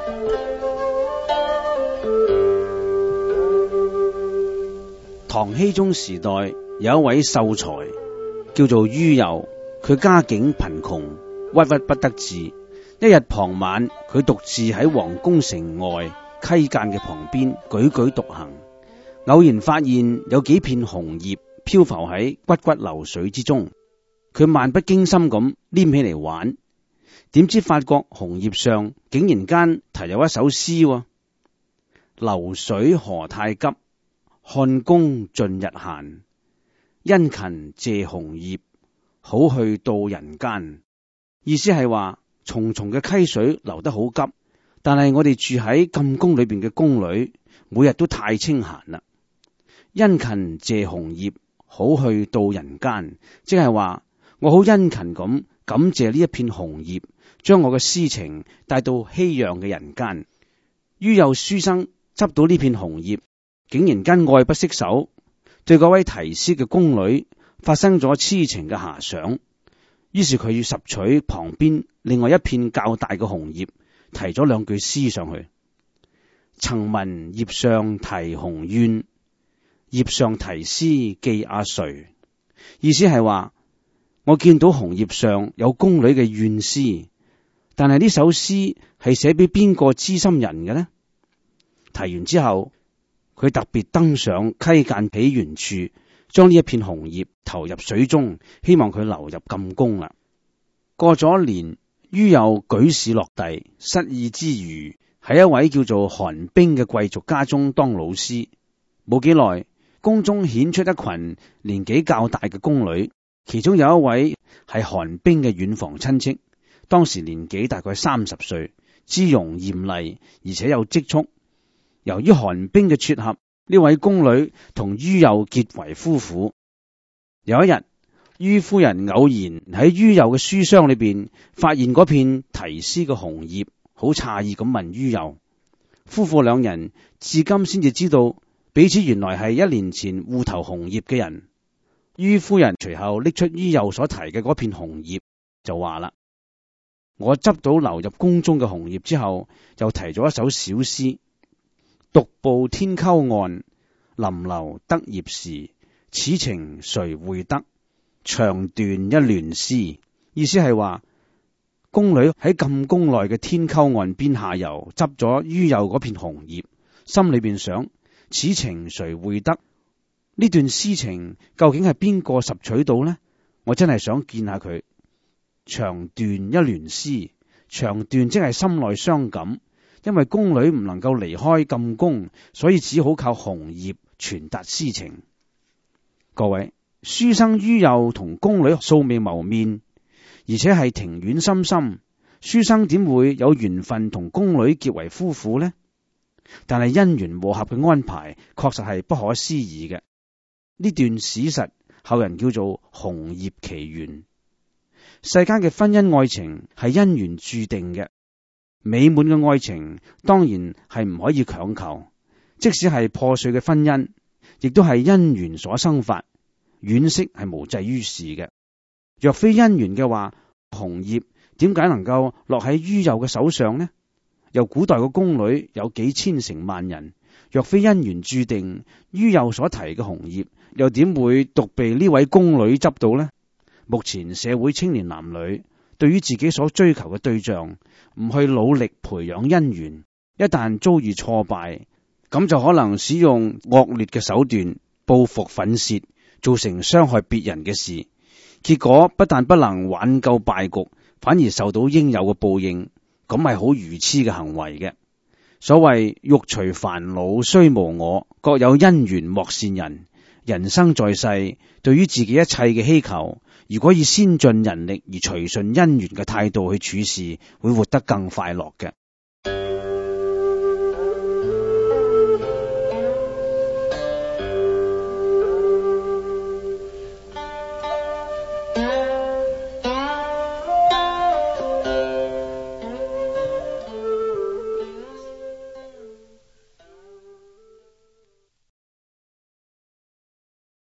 唐僖宗時代有一位秀才叫做于右，佢家境貧窮，鬱鬱不得志。一日傍晚，佢獨自喺皇宮城外溪澗嘅旁邊踽踽獨行，偶然發現有幾片紅葉漂浮喺澗澗流水之中。佢漫不經心咁拈起嚟玩，點知發覺紅葉上竟然間題有一首詩：流水何太急，看功盡日閒。殷勤謝紅葉，好去到人間。意思係話，重重嘅溪水流得好急，但係我哋住喺禁宮裏邊嘅宮女，每日都太清閒啦。殷勤謝紅葉，好去到人間，即係話我好殷勤咁感謝呢一片紅葉，將我嘅詩情帶到熙攘嘅人間。于右書生執到呢片紅葉，竟然間愛不釋手，對嗰位題詩嘅宮女發生咗痴情嘅遐想。於是佢要拾取旁邊另外一片較大嘅紅葉，提咗兩句詩上去：曾聞葉上題紅怨，葉上題詩寄阿誰。意思係話，我見到紅葉上有宮女嘅怨詩，但係呢首詩係寫俾邊個知心人嘅呢？提完之後，佢特別登上溪澗起源處，將呢一片紅葉投入水中，希望佢流入禁宮啦。過咗一年，于右舉試落第，失意之餘，喺一位叫做韓冰嘅貴族家中當老師。冇幾耐，宮中顯出一群年紀較大嘅宮女，其中有一位係韓冰嘅遠房親戚，當時年紀大概30歲，姿容艷麗，而且有積蓄。由於韓冰嘅撮合，呢位宮女同于右結為夫婦。有一日，于夫人偶然喺于右嘅書箱裏邊發現嗰片題詩嘅紅葉，好詫異咁問于右。夫婦兩人至今先至知道彼此原來係1年前互投紅葉嘅人。于夫人隨後拎出于右所提嘅嗰片紅葉，就話啦：我執到流入宮中嘅紅葉之後，又提咗一首小詩：獨步天溝岸，臨流得葉時，此情誰會得？長斷一聯詩。意思係話，宮女喺禁宮內嘅天溝岸邊下游，執咗于右嗰片紅葉，心裏邊想：此情誰會得？呢段詩情究竟係邊個拾取到呢？我真係想見下佢。長斷一聯詩，長斷即係心內傷感，因為宮女唔能夠離開禁宮，所以只好靠紅葉傳達詩情。各位，書生于右同宮女素未謀面，而且係庭院深深，書生點會有緣分同宮女結為夫婦呢？但係因緣和合嘅安排，確實係不可思議嘅。呢段史實，後人叫做紅葉奇緣。世間嘅婚姻愛情係因緣注定嘅，美滿嘅愛情當然係唔可以強求，即使係破碎嘅婚姻，亦都係因緣所生發，惋惜係無濟於事嘅。若非因緣嘅話，紅葉點解能夠落喺于右嘅手上呢？由古代嘅宮女有幾千成萬人，若非因緣注定，于右所提嘅紅葉又點會獨被呢位宮女執到呢？目前社會青年男女對於自己所追求嘅對象唔去努力培養姻緣，一旦遭遇挫敗，咁就可能使用惡劣嘅手段報復憤泄，造成傷害別人嘅事，結果不但不能挽救敗局，反而受到應有嘅報應，咁係好愚癡嘅行為嘅。所謂欲除煩惱雖無我，各有因緣莫羨人。人生在世，對於自己一切嘅希求，如果以先盡人力而隨順因緣嘅態度去處事，會活得更快樂嘅。